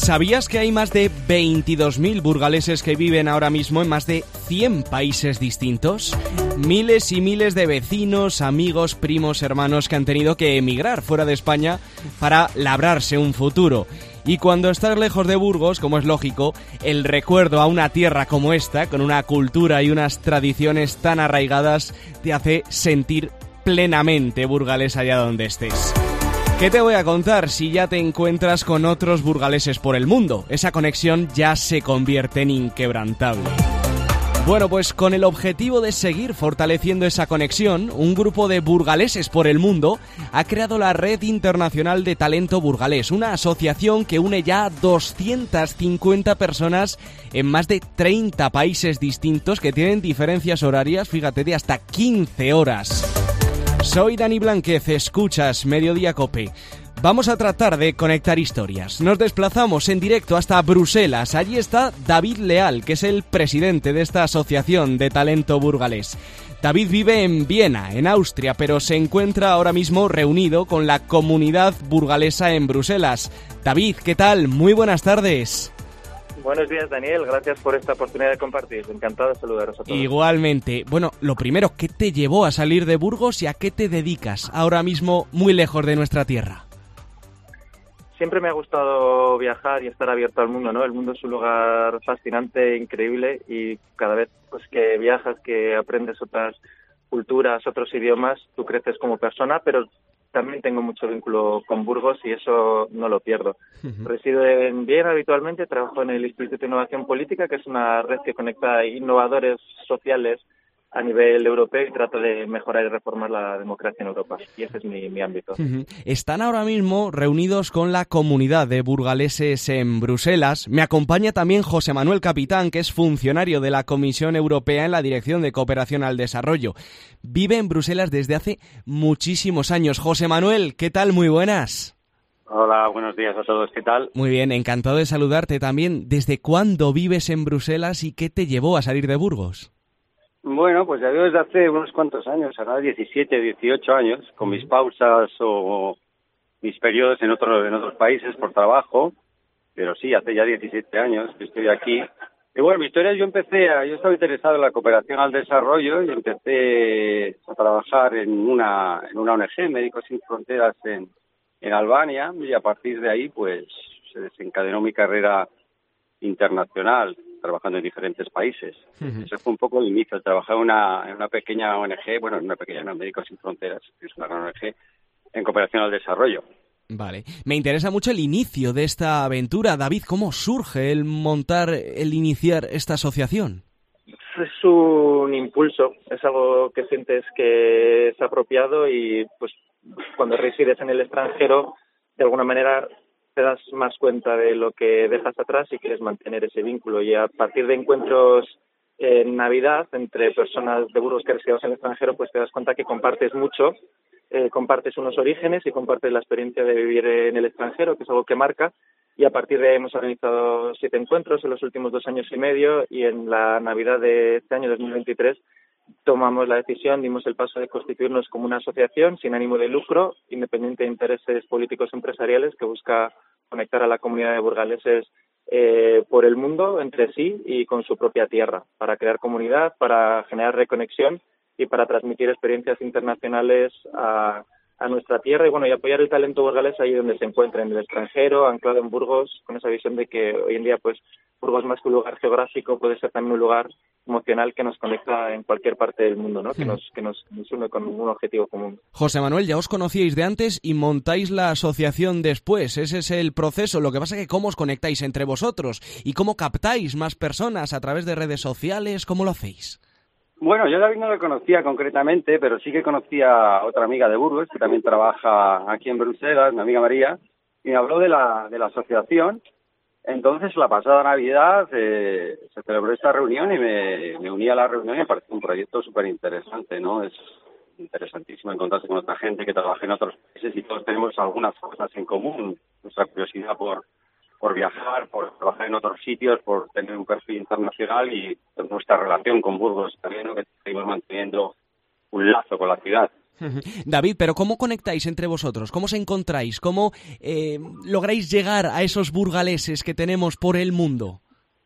¿Sabías que hay más de 22.000 burgaleses que viven ahora mismo en más de 100 países distintos? Miles y miles de vecinos, amigos, primos, hermanos que han tenido que emigrar fuera de España para labrarse un futuro. Y cuando estás lejos de Burgos, como es lógico, el recuerdo a una tierra como esta, con una cultura y unas tradiciones tan arraigadas, te hace sentir plenamente burgalés allá donde estés. ¿Qué te voy a contar si ya te encuentras con otros burgaleses por el mundo? Esa conexión ya se convierte en inquebrantable. Bueno, pues con el objetivo de seguir fortaleciendo esa conexión, un grupo de burgaleses por el mundo ha creado la Red Internacional de Talento Burgalés, una asociación que une ya a 250 personas en más de 30 países distintos que tienen diferencias horarias, fíjate, de hasta 15 horas. Soy Dani Blánquez, escuchas Mediodía Cope. Vamos a tratar de conectar historias. Nos desplazamos en directo hasta Bruselas. Allí está David Leal, que es el presidente de esta asociación de talento burgalés. David vive en Viena, en Austria, pero se encuentra ahora mismo reunido con la comunidad burgalesa en Bruselas. David, ¿qué tal? Muy buenas tardes. Buenos días, Daniel. Gracias por esta oportunidad de compartir. Encantado de saludaros a todos. Igualmente. Bueno, lo primero, ¿qué te llevó a salir de Burgos y a qué te dedicas ahora mismo muy lejos de nuestra tierra? Siempre me ha gustado viajar y estar abierto al mundo, ¿no? El mundo es un lugar fascinante, increíble, y cada vez pues que viajas, que aprendes otras culturas, otros idiomas, tú creces como persona, pero también tengo mucho vínculo con Burgos y eso no lo pierdo. Resido en Viena habitualmente, trabajo en el Instituto de Innovación Política, que es una red que conecta innovadores sociales a nivel europeo y trata de mejorar y reformar la democracia en Europa. Y ese es mi ámbito. Están ahora mismo reunidos con la comunidad de burgaleses en Bruselas. Me acompaña también José Manuel Capitán, que es funcionario de la Comisión Europea en la Dirección de Cooperación al Desarrollo. Vive en Bruselas desde hace muchísimos años. José Manuel, ¿qué tal? Muy buenas. Hola, buenos días a todos. ¿Qué tal? Muy bien, encantado de saludarte también. ¿Desde cuándo vives en Bruselas y qué te llevó a salir de Burgos? Bueno, pues ya vivo desde hace unos cuantos años, ahora 17, 18 años, con mis pausas o mis periodos en otros países por trabajo, pero sí, hace ya 17 años que estoy aquí. Y bueno, mi historia, yo estaba interesado en la cooperación al desarrollo y empecé a trabajar en una ONG, Médicos Sin Fronteras, en Albania, y a partir de ahí pues se desencadenó mi carrera internacional, trabajando en diferentes países. Ese fue un poco el inicio. Trabajé en una pequeña ONG, bueno, en una pequeña, no, Médicos Sin Fronteras, que es una gran ONG, en cooperación al desarrollo. Vale. Me interesa mucho el inicio de esta aventura. David, ¿cómo surge el iniciar esta asociación? Es un impulso, es algo que sientes que es apropiado y pues cuando resides en el extranjero, de alguna manera te das más cuenta de lo que dejas atrás y quieres mantener ese vínculo. Y a partir de encuentros en Navidad entre personas de Burgos que residimos en el extranjero, pues te das cuenta que compartes mucho, compartes unos orígenes y compartes la experiencia de vivir en el extranjero, que es algo que marca. Y a partir de ahí hemos organizado 7 encuentros en los últimos 2 años y medio, y en la Navidad de este año 2023 tomamos la decisión, dimos el paso de constituirnos como una asociación sin ánimo de lucro, independiente de intereses políticos empresariales, que busca conectar a la comunidad de burgaleses por el mundo entre sí y con su propia tierra, para crear comunidad, para generar reconexión y para transmitir experiencias internacionales a nuestra tierra y bueno, y apoyar el talento burgalés ahí donde se encuentra, en el extranjero, anclado en Burgos, con esa visión de que hoy en día pues Burgos, más que un lugar geográfico, puede ser también un lugar emocional que nos conecta en cualquier parte del mundo, ¿no? Que nos une con un objetivo común. José Manuel, ya os conocíais de antes y montáis la asociación después. Ese es el proceso. Lo que pasa es que cómo os conectáis entre vosotros y cómo captáis más personas a través de redes sociales, ¿cómo lo hacéis? Bueno, yo David no lo conocía concretamente, pero sí que conocía a otra amiga de Burgos que también trabaja aquí en Bruselas, mi amiga María, y me habló de la asociación. Entonces, la pasada Navidad se celebró esta reunión y me uní a la reunión y me pareció un proyecto súper interesante, ¿no? Es interesantísimo encontrarse con otra gente que trabaja en otros países y todos tenemos algunas cosas en común. Nuestra curiosidad por viajar, por trabajar en otros sitios, por tener un perfil internacional y nuestra relación con Burgos también, ¿no? Que seguimos manteniendo un lazo con la ciudad. David, pero ¿cómo conectáis entre vosotros? ¿Cómo os encontráis? ¿Cómo lográis llegar a esos burgaleses que tenemos por el mundo?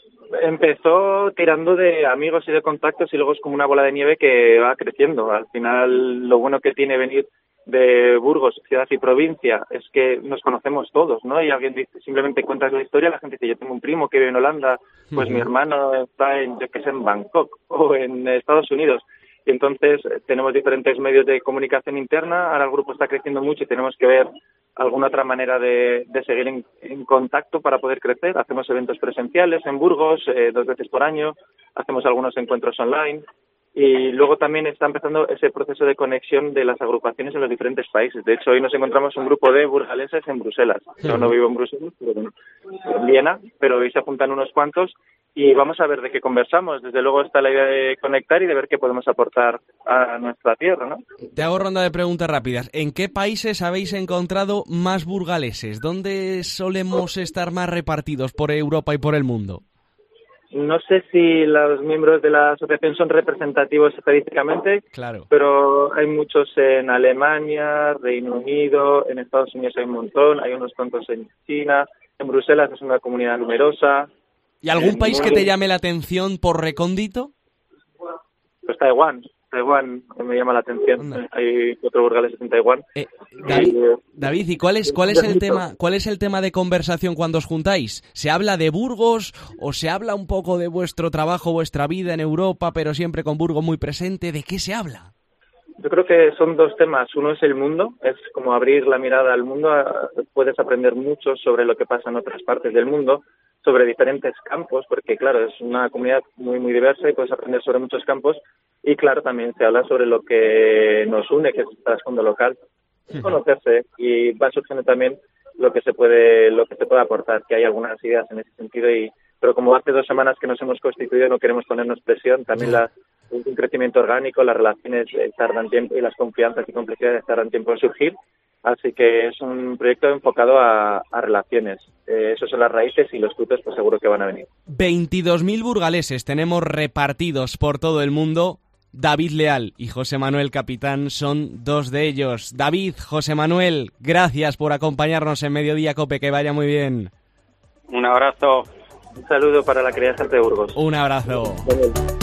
Empezó tirando de amigos y de contactos y luego es como una bola de nieve que va creciendo. Al final, lo bueno que tiene venir de Burgos, ciudad y provincia, es que nos conocemos todos, ¿no? Y alguien dice, simplemente cuentas la historia, la gente dice, yo tengo un primo que vive en Holanda, pues mi hermano está en, yo que sé, en Bangkok o en Estados Unidos. Y entonces tenemos diferentes medios de comunicación interna, ahora el grupo está creciendo mucho y tenemos que ver alguna otra manera de seguir en contacto para poder crecer. Hacemos eventos presenciales en Burgos 2 veces por año, hacemos algunos encuentros online y luego también está empezando ese proceso de conexión de las agrupaciones en los diferentes países. De hecho, hoy nos encontramos un grupo de burgaleses en Bruselas. Yo no vivo en Bruselas, pero bueno, en Viena, pero hoy se apuntan unos cuantos y vamos a ver de qué conversamos. Desde luego está la idea de conectar y de ver qué podemos aportar a nuestra tierra, ¿no? Te hago ronda de preguntas rápidas. ¿En qué países habéis encontrado más burgaleses? ¿Dónde solemos estar más repartidos por Europa y por el mundo? No sé si los miembros de la asociación son representativos estadísticamente, claro, pero hay muchos en Alemania, Reino Unido, en Estados Unidos hay un montón, hay unos cuantos en China, en Bruselas es una comunidad numerosa. ¿Y algún país que te llame la atención por recóndito? Pues Taiwán me llama la atención. Anda. Hay 4 burgaleses en Taiwán. David, ¿y cuál es el tema de conversación cuando os juntáis? ¿Se habla de Burgos o se habla un poco de vuestro trabajo, vuestra vida en Europa, pero siempre con Burgos muy presente? ¿De qué se habla? Yo creo que son 2 temas. Uno es el mundo, es como abrir la mirada al mundo. Puedes aprender mucho sobre lo que pasa en otras partes del mundo, sobre diferentes campos, porque claro, es una comunidad muy muy diversa y puedes aprender sobre muchos campos. Y claro, también se habla sobre lo que nos une, que es el trasfondo local, conocerse, y va surgiendo también lo que se puede aportar, que hay algunas ideas en ese sentido, pero como hace 2 semanas que nos hemos constituido, no queremos ponernos presión. También un crecimiento orgánico, las relaciones tardan tiempo y las confianzas y complejidades tardan tiempo en surgir. Así que es un proyecto enfocado a relaciones. Esas son las raíces y los frutos pues seguro que van a venir. 22.000 burgaleses tenemos repartidos por todo el mundo. David Leal y José Manuel Capitán son 2 de ellos. David, José Manuel, gracias por acompañarnos en Mediodía Cope. Que vaya muy bien. Un abrazo. Un saludo para la querida gente de Burgos. Un abrazo.